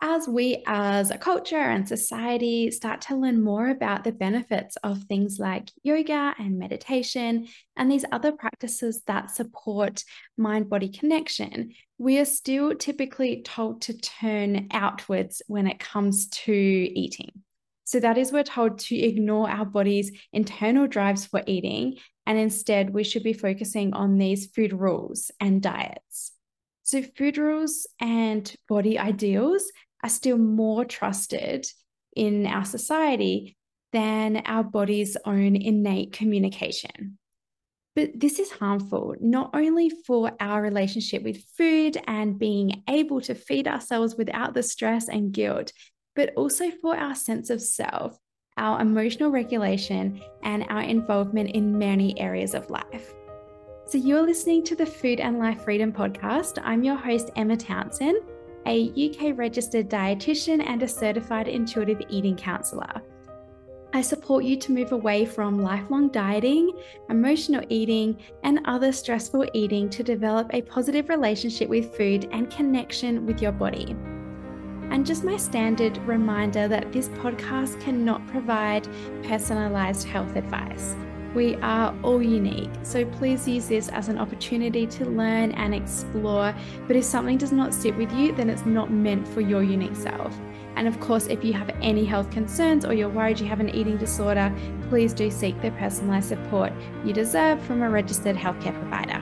as we as a culture and society start to learn more about the benefits of things like yoga and meditation and these other practices that support mind-body connection, we are still typically told to turn outwards when it comes to eating. So that is, we're told to ignore our body's internal drives for eating, and instead we should be focusing on these food rules and diets. So food rules and body ideals are still more trusted in our society than our body's own innate communication. But this is harmful, not only for our relationship with food and being able to feed ourselves without the stress and guilt, but also for our sense of self, our emotional regulation, and our involvement in many areas of life. So you're listening to the Food and Life Freedom podcast. I'm your host, Emma Townsend, a UK registered dietitian and a certified intuitive eating counselor. I support you to move away from lifelong dieting, emotional eating, and other stressful eating to develop a positive relationship with food and connection with your body. And just my standard reminder that this podcast cannot provide personalized health advice. We are all unique, so please use this as an opportunity to learn and explore. But if something does not sit with you, then it's not meant for your unique self. And of course, if you have any health concerns or you're worried you have an eating disorder, please do seek the personalized support you deserve from a registered healthcare provider.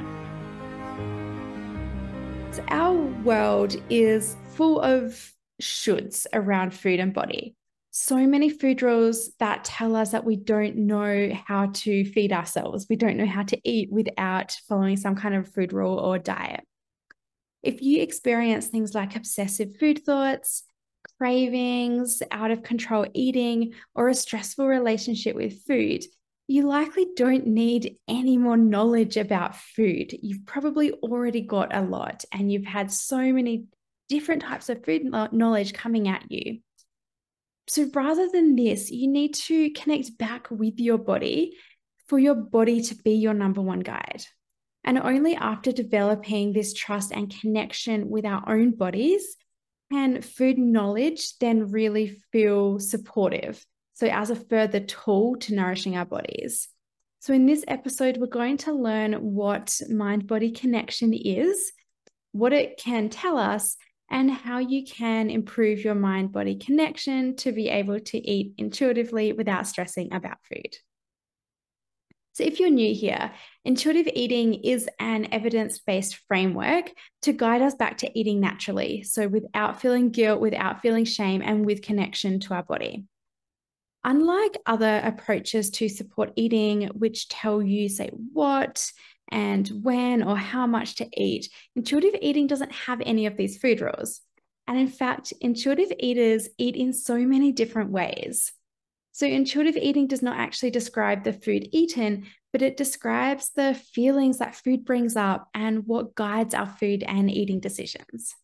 So our world is full of shoulds around food and body. So many food rules that tell us that we don't know how to feed ourselves. We don't know how to eat without following some kind of food rule or diet. If you experience things like obsessive food thoughts, cravings, out of control eating, or a stressful relationship with food, you likely don't need any more knowledge about food. You've probably already got a lot, and you've had so many different types of food knowledge coming at you. So rather than this, you need to connect back with your body for your body to be your number one guide. And only after developing this trust and connection with our own bodies can food knowledge then really feel supportive. So as a further tool to nourishing our bodies. So in this episode, we're going to learn what mind-body connection is, what it can tell us, and how you can improve your mind-body connection to be able to eat intuitively without stressing about food. So if you're new here, intuitive eating is an evidence-based framework to guide us back to eating naturally, so without feeling guilt, without feeling shame, and with connection to our body. Unlike other approaches to support eating, which tell you, say, what and when or how much to eat, intuitive eating doesn't have any of these food rules. And in fact, intuitive eaters eat in so many different ways. So intuitive eating does not actually describe the food eaten, but it describes the feelings that food brings up and what guides our food and eating decisions.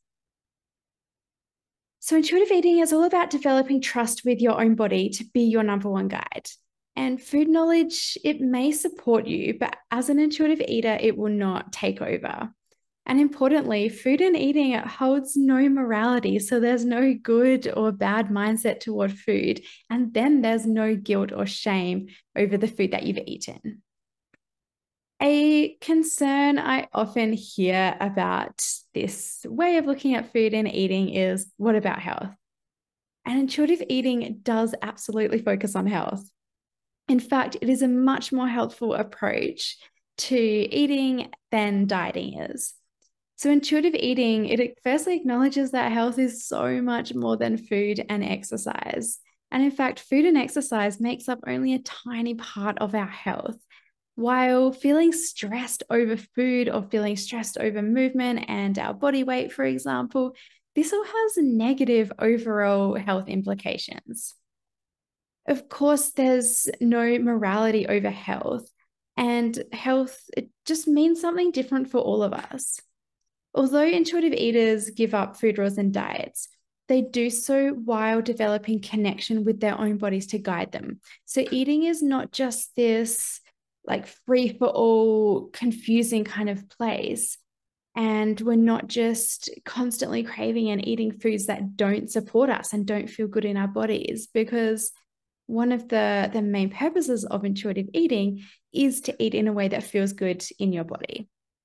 So intuitive eating is all about developing trust with your own body to be your number one guide. And food knowledge, it may support you, but as an intuitive eater, it will not take over. And importantly, food and eating, it holds no morality. So there's no good or bad mindset toward food. And then there's no guilt or shame over the food that you've eaten. A concern I often hear about this way of looking at food and eating is, what about health? And intuitive eating does absolutely focus on health. In fact, it is a much more helpful approach to eating than dieting is. So intuitive eating, it firstly acknowledges that health is so much more than food and exercise. And in fact, food and exercise makes up only a tiny part of our health. While feeling stressed over food or feeling stressed over movement and our body weight, for example, this all has negative overall health implications. Of course, there's no morality over health, and health, it just means something different for all of us. Although intuitive eaters give up food rules and diets, they do so while developing connection with their own bodies to guide them. So eating is not just this like free for all confusing kind of place. And we're not just constantly craving and eating foods that don't support us and don't feel good in our bodies, because one of the main purposes of intuitive eating is to eat in a way that feels good in your body.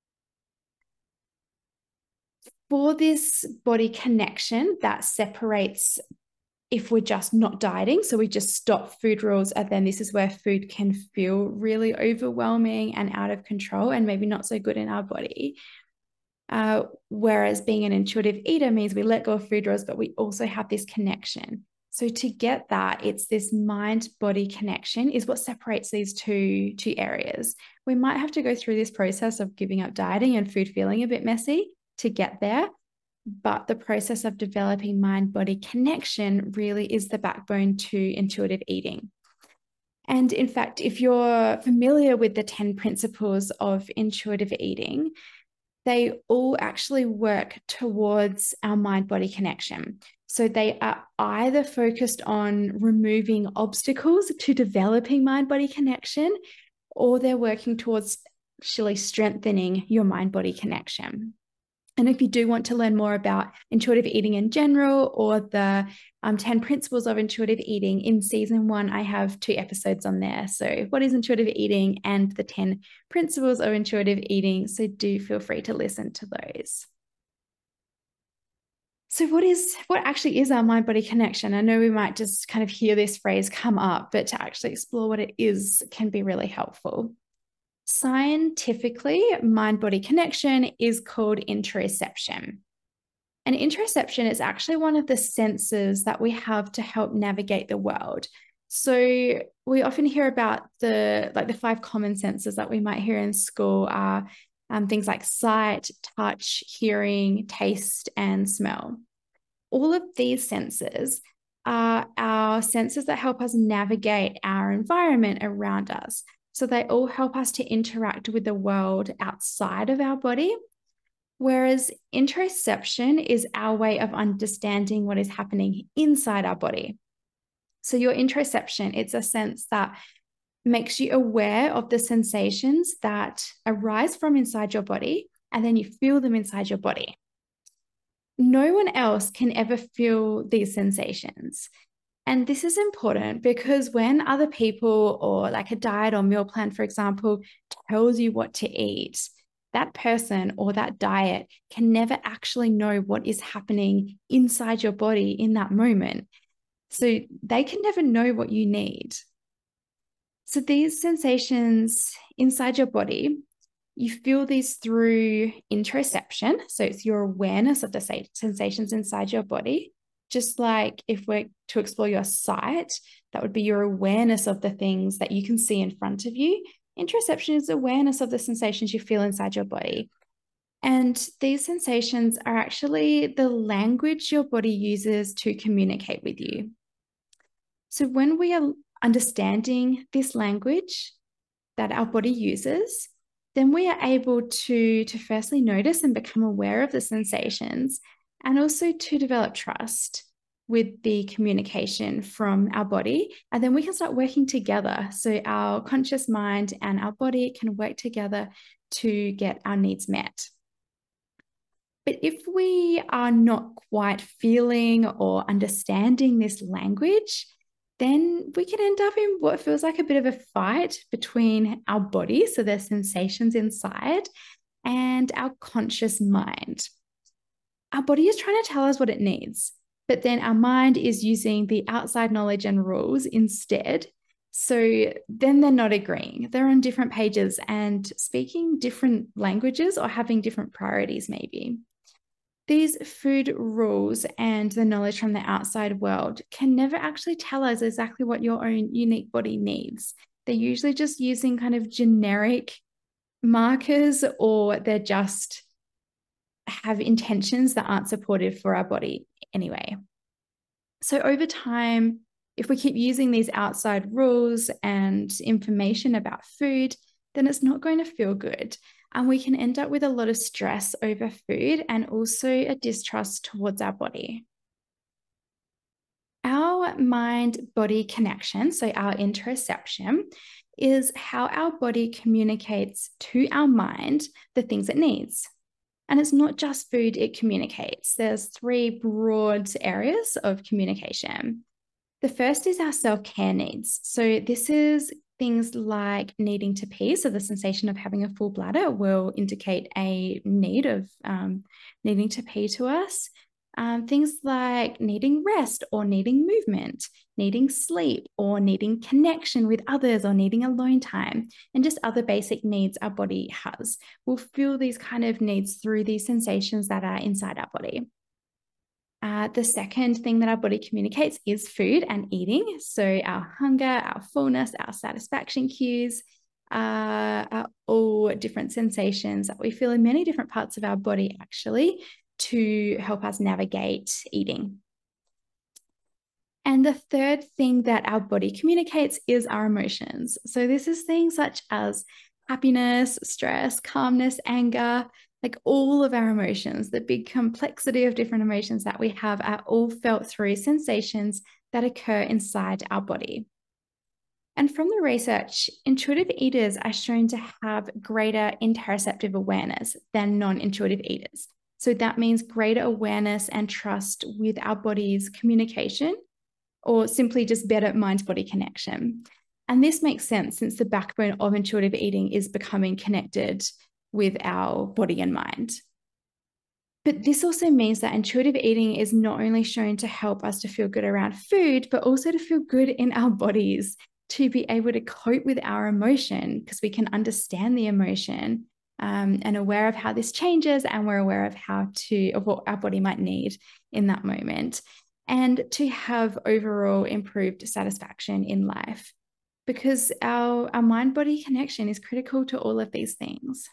For this body connection that separates if we're just not dieting, so we just stop food rules, and then this is where food can feel really overwhelming and out of control and maybe not so good in our body. Whereas being an intuitive eater means we let go of food rules, but we also have this connection. So to get that, it's this mind-body connection is what separates these two areas. We might have to go through this process of giving up dieting and food feeling a bit messy to get there, but the process of developing mind-body connection really is the backbone to intuitive eating. And in fact, if you're familiar with the 10 principles of intuitive eating, they all actually work towards our mind-body connection. So they are either focused on removing obstacles to developing mind-body connection, or they're working towards actually strengthening your mind-body connection. And if you do want to learn more about intuitive eating in general, or the 10 principles of intuitive eating, in season 1, I have 2 episodes on there. So what is intuitive eating and the 10 principles of intuitive eating. So do feel free to listen to those. So what actually is our mind-body connection? I know we might just kind of hear this phrase come up, but to actually explore what it is can be really helpful. Scientifically, mind-body connection is called interoception. And interoception is actually one of the senses that we have to help navigate the world. So we often hear about the 5 common senses that we might hear in school are things like sight, touch, hearing, taste, and smell. All of these senses are our senses that help us navigate our environment around us. So they all help us to interact with the world outside of our body, whereas interoception is our way of understanding what is happening inside our body. So your interoception, it's a sense that makes you aware of the sensations that arise from inside your body, and then you feel them inside your body. No one else can ever feel these sensations. And this is important because when other people, or like a diet or meal plan, for example, tells you what to eat, that person or that diet can never actually know what is happening inside your body in that moment. So they can never know what you need. So these sensations inside your body, you feel these through interoception. So it's your awareness of the sensations inside your body. Just like if we're to explore your sight, that would be your awareness of the things that you can see in front of you. Interoception is awareness of the sensations you feel inside your body. And these sensations are actually the language your body uses to communicate with you. So when we are understanding this language that our body uses, then we are able to firstly notice and become aware of the sensations, and also to develop trust with the communication from our body. And then we can start working together. So our conscious mind and our body can work together to get our needs met. But if we are not quite feeling or understanding this language, then we can end up in what feels like a bit of a fight between our body, so there's sensations inside, and our conscious mind. Our body is trying to tell us what it needs, but then our mind is using the outside knowledge and rules instead. So then they're not agreeing. They're on different pages and speaking different languages, or having different priorities maybe. These food rules and the knowledge from the outside world can never actually tell us exactly what your own unique body needs. They're usually just using kind of generic markers, or they're just have intentions that aren't supportive for our body anyway. So over time, if we keep using these outside rules and information about food, then it's not going to feel good. And we can end up with a lot of stress over food, and also a distrust towards our body. Our mind-body connection, so our interoception, is how our body communicates to our mind the things it needs. And it's not just food it communicates. There's three broad areas of communication. The first is our self-care needs. So this is things like needing to pee. So the sensation of having a full bladder will indicate a need of needing to pee to us. Things like needing rest or needing movement, needing sleep or needing connection with others or needing alone time, and just other basic needs our body has. We'll feel these kind of needs through these sensations that are inside our body. The second thing that our body communicates is food and eating. So our hunger, our fullness, our satisfaction cues are all different sensations that we feel in many different parts of our body, actually, to help us navigate eating. And the third thing that our body communicates is our emotions. So this is things such as happiness, stress, calmness, anger, like all of our emotions, the big complexity of different emotions that we have are all felt through sensations that occur inside our body. And from the research, intuitive eaters are shown to have greater interoceptive awareness than non-intuitive eaters. So that means greater awareness and trust with our body's communication, or simply just better mind-body connection. And this makes sense since the backbone of intuitive eating is becoming connected with our body and mind. But this also means that intuitive eating is not only shown to help us to feel good around food, but also to feel good in our bodies, to be able to cope with our emotion, because we can understand the emotion and aware of how this changes, and we're aware of what our body might need in that moment, and to have overall improved satisfaction in life, because our mind-body connection is critical to all of these things.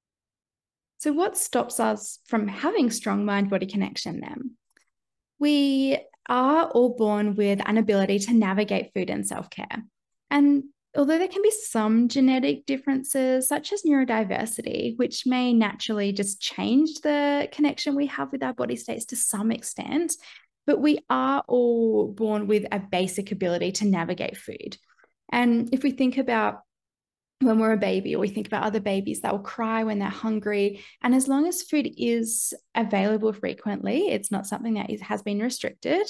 So what stops us from having strong mind-body connection then? We are all born with an ability to navigate food and self-care. And although there can be some genetic differences, such as neurodiversity, which may naturally just change the connection we have with our body states to some extent, but we are all born with a basic ability to navigate food. And if we think about when we're a baby, or we think about other babies that will cry when they're hungry, and as long as food is available frequently, it's not something that has been restricted,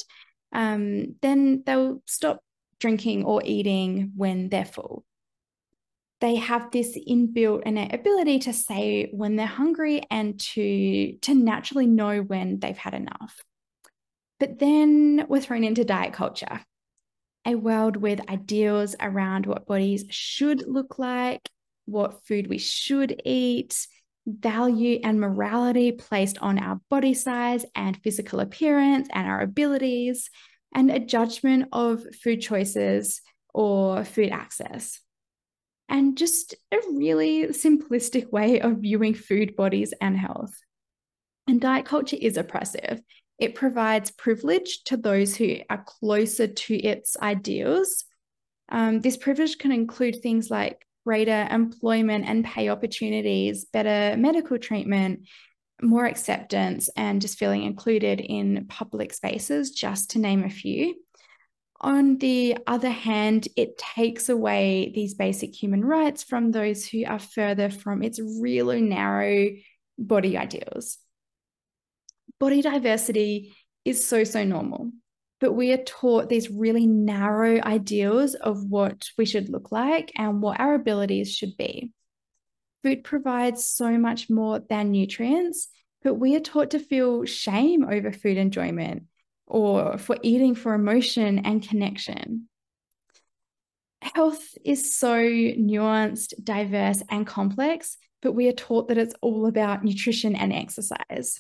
then they'll stop drinking or eating when they're full. They have this inbuilt innate ability to say when they're hungry and to naturally know when they've had enough. But then we're thrown into diet culture, a world with ideals around what bodies should look like, what food we should eat, value and morality placed on our body size and physical appearance and our abilities, and a judgment of food choices or food access. And just a really simplistic way of viewing food, bodies, and health. And diet culture is oppressive. It provides privilege to those who are closer to its ideals. This privilege can include things like greater employment and pay opportunities, better medical treatment, more acceptance, and just feeling included in public spaces, just to name a few. On the other hand, it takes away these basic human rights from those who are further from its really narrow body ideals. Body diversity is so normal, but we are taught these really narrow ideals of what we should look like and what our abilities should be. Food provides so much more than nutrients, but we are taught to feel shame over food enjoyment or for eating for emotion and connection. Health is so nuanced, diverse, and complex, but we are taught that it's all about nutrition and exercise.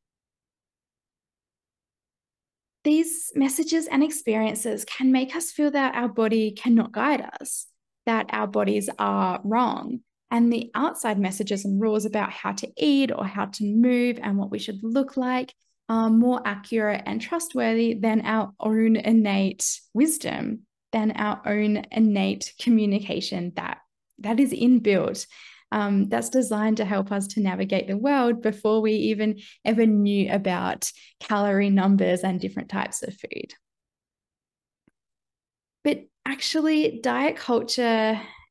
These messages and experiences can make us feel that our body cannot guide us, that our bodies are wrong, and the outside messages and rules about how to eat or how to move and what we should look like are more accurate and trustworthy than our own innate wisdom, than our own innate communication that is inbuilt. That's designed to help us to navigate the world before we even ever knew about calorie numbers and different types of food. But actually, diet culture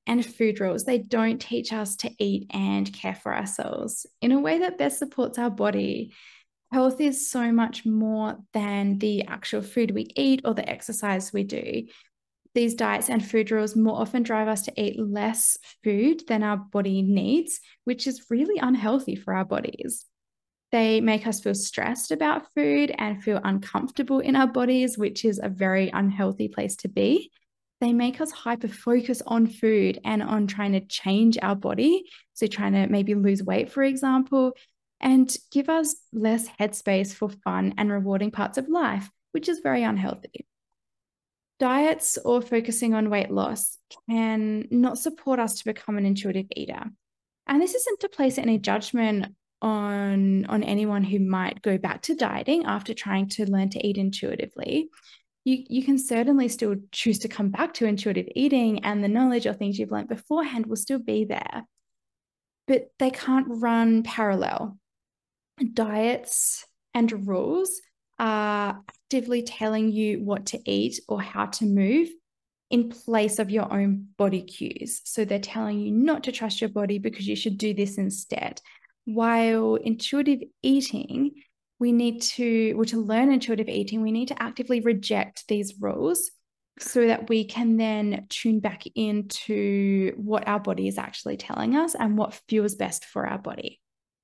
and food rules, they don't teach us to eat and care for ourselves in a way that best supports our body. Health is so much more than the actual food we eat or the exercise we do. These diets and food rules more often drive us to eat less food than our body needs, which is really unhealthy for our bodies. They make us feel stressed about food and feel uncomfortable in our bodies, which is a very unhealthy place to be. They make us hyper focus on food and on trying to change our body. So, trying to maybe lose weight, for example, and give us less headspace for fun and rewarding parts of life, which is very unhealthy. Diets or focusing on weight loss can not support us to become an intuitive eater. And this isn't to place any judgment on anyone who might go back to dieting after trying to learn to eat intuitively. You can certainly still choose to come back to intuitive eating, and the knowledge or things you've learned beforehand will still be there. But they can't run parallel. Diets and rules are actively telling you what to eat or how to move in place of your own body cues. So they're telling you not to trust your body because you should do this instead. While intuitive eating, to learn intuitive eating, we need to actively reject these rules so that we can then tune back into what our body is actually telling us and what feels best for our body.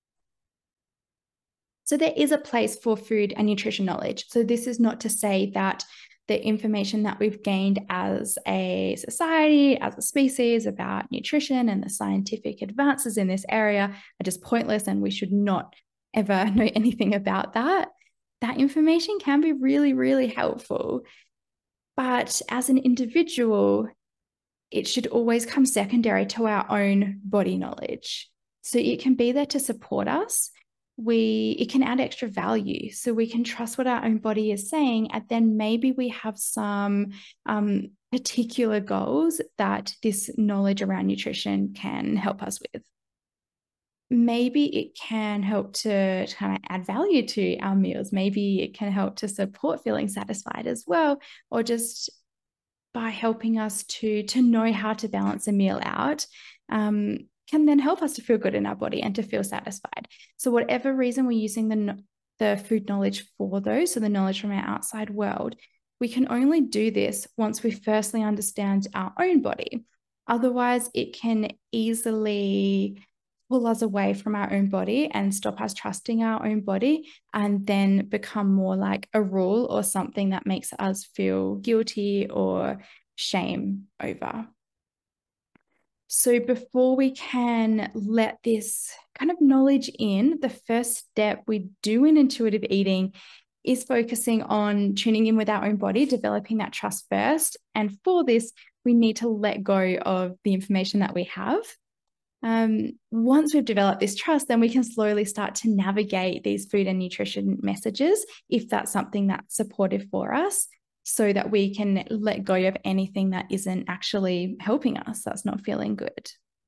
So there is a place for food and nutrition knowledge. So this is not to say that the information that we've gained as a society, as a species about nutrition and the scientific advances in this area are just pointless and we should not ever know anything about that. That information can be really, really helpful. But as an individual, it should always come secondary to our own body knowledge. So it can be there to support us. It can add extra value, so we can trust what our own body is saying, and then maybe we have some particular goals that this knowledge around nutrition can help us with. Maybe it can help to kind of add value to our meals. Maybe it can help to support feeling satisfied as well, or just by helping us to know how to balance a meal out, can then help us to feel good in our body and to feel satisfied. So whatever reason we're using the food knowledge for those, so the knowledge from our outside world, we can only do this once we firstly understand our own body. Otherwise, it can easily pull us away from our own body and stop us trusting our own body, and then become more like a rule or something that makes us feel guilty or shame over. So before we can let this kind of knowledge in, the first step we do in intuitive eating is focusing on tuning in with our own body, developing that trust first. And for this, we need to let go of the information that we have. Once we've developed this trust, then we can slowly start to navigate these food and nutrition messages, if that's something that's supportive for us, so that we can let go of anything that isn't actually helping us, that's not feeling good.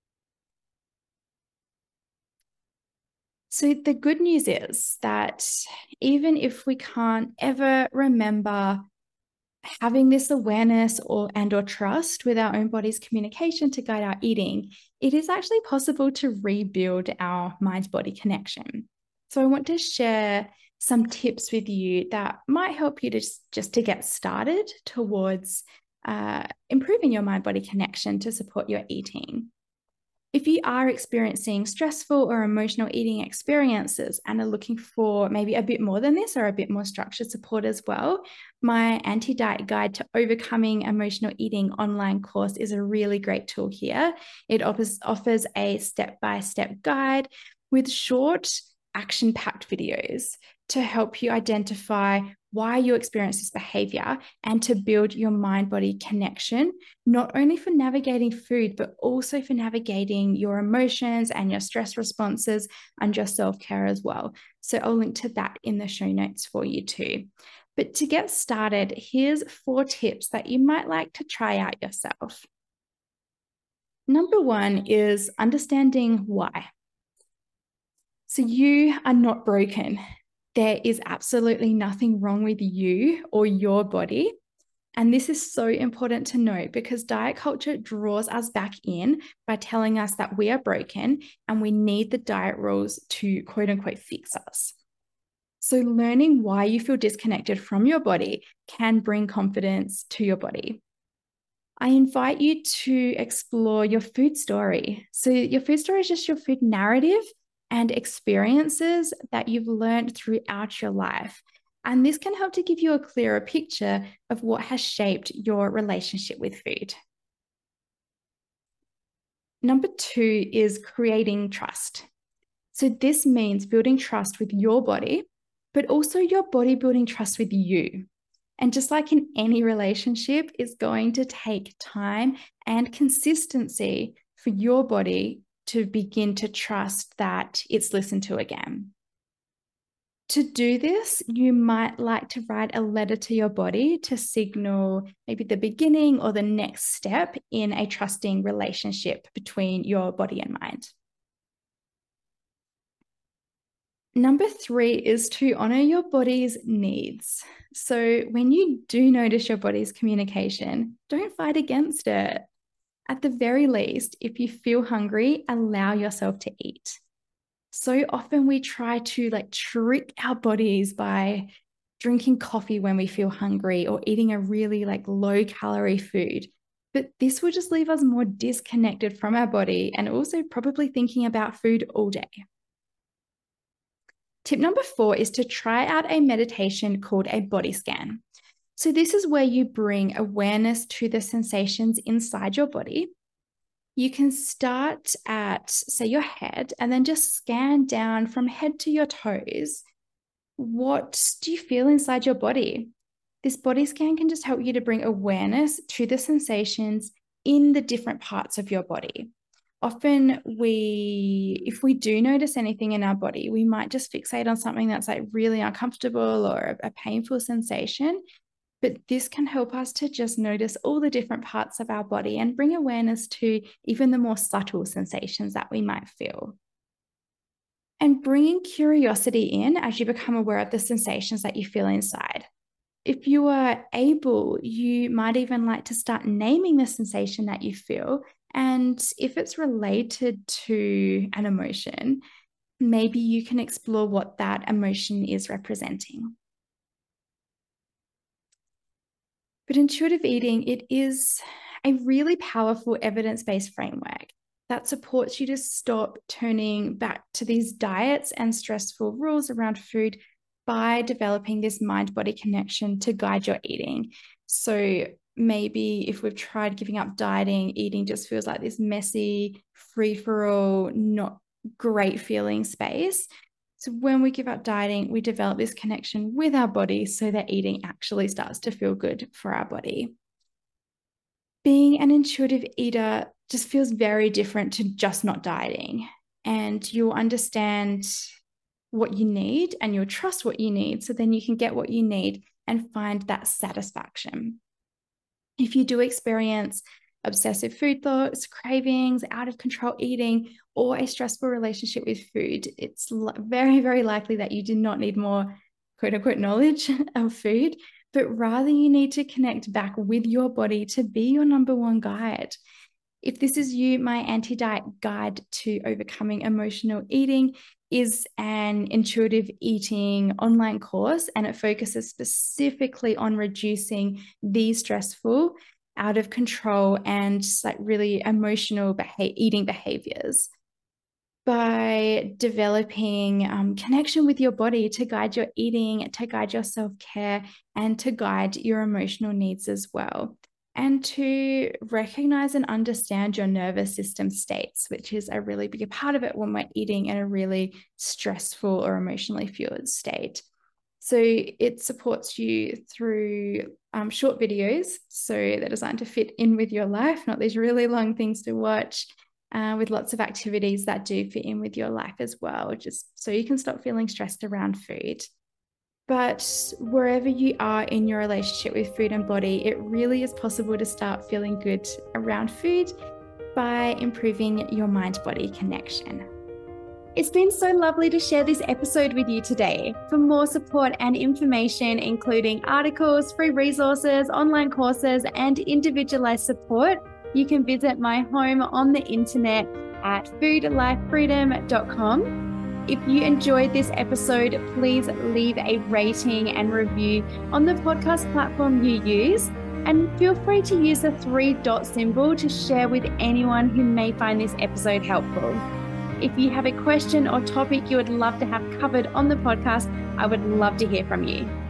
So the good news is that even if we can't ever remember having this awareness or trust with our own body's communication to guide our eating, it is actually possible to rebuild our mind-body connection. So I want to share some tips with you that might help you just to get started towards improving your mind-body connection to support your eating. If you are experiencing stressful or emotional eating experiences and are looking for maybe a bit more than this or a bit more structured support as well, my Anti-Diet Guide to Overcoming Emotional Eating online course is a really great tool here. It offers a step-by-step guide with short, action-packed videos to help you identify why you experience this behavior and to build your mind-body connection, not only for navigating food, but also for navigating your emotions and your stress responses and your self-care as well. So I'll link to that in the show notes for you too. But to get started, here's 4 tips that you might like to try out yourself. Number 1 is understanding why. So you are not broken. There is absolutely nothing wrong with you or your body. And this is so important to note because diet culture draws us back in by telling us that we are broken and we need the diet rules to quote unquote fix us. So learning why you feel disconnected from your body can bring confidence to your body. I invite you to explore your food story. So your food story is just your food narrative and experiences that you've learned throughout your life. And this can help to give you a clearer picture of what has shaped your relationship with food. Number 2 is creating trust. So this means building trust with your body, but also your body building trust with you. And just like in any relationship, it's going to take time and consistency for your body to begin to trust that it's listened to again. To do this, you might like to write a letter to your body to signal maybe the beginning or the next step in a trusting relationship between your body and mind. Number 3 is to honor your body's needs. So when you do notice your body's communication, don't fight against it. At the very least, if you feel hungry, allow yourself to eat. So often we try to trick our bodies by drinking coffee when we feel hungry or eating a really low calorie food. But this will just leave us more disconnected from our body and also probably thinking about food all day. Tip number 4 is to try out a meditation called a body scan. So this is where you bring awareness to the sensations inside your body. You can start at, say, your head and then just scan down from head to your toes. What do you feel inside your body? This body scan can just help you to bring awareness to the sensations in the different parts of your body. Often if we do notice anything in our body, we might just fixate on something that's really uncomfortable or a painful sensation. But this can help us to just notice all the different parts of our body and bring awareness to even the more subtle sensations that we might feel. And bringing curiosity in as you become aware of the sensations that you feel inside. If you are able, you might even like to start naming the sensation that you feel. And if it's related to an emotion, maybe you can explore what that emotion is representing. But intuitive eating, it is a really powerful evidence-based framework that supports you to stop turning back to these diets and stressful rules around food by developing this mind-body connection to guide your eating. So maybe if we've tried giving up dieting, eating just feels like this messy, free-for-all, not great feeling space. So when we give up dieting, we develop this connection with our body so that eating actually starts to feel good for our body. Being an intuitive eater just feels very different to just not dieting. And you'll understand what you need and you'll trust what you need. So then you can get what you need and find that satisfaction. If you do experience obsessive food thoughts, cravings, out of control eating, or a stressful relationship with food, it's very, very likely that you do not need more quote unquote knowledge of food, but rather you need to connect back with your body to be your number one guide. If this is you, my anti-diet guide to overcoming emotional eating is an intuitive eating online course, and it focuses specifically on reducing these stressful, out of control, and really emotional eating behaviors. By developing connection with your body to guide your eating, to guide your self-care, and to guide your emotional needs as well. And to recognize and understand your nervous system states, which is a really big part of it when we're eating in a really stressful or emotionally fueled state. So it supports you through short videos. So they're designed to fit in with your life, not these really long things to watch, with lots of activities that do fit in with your life as well, just so you can stop feeling stressed around food. But wherever you are in your relationship with food and body, it really is possible to start feeling good around food by improving your mind-body connection. It's been so lovely to share this episode with you today. For more support and information, including articles, free resources, online courses, and individualized support, you can visit my home on the internet at foodlifefreedom.com. If you enjoyed this episode, please leave a rating and review on the podcast platform you use. And feel free to use the 3 dot symbol to share with anyone who may find this episode helpful. If you have a question or topic you would love to have covered on the podcast, I would love to hear from you.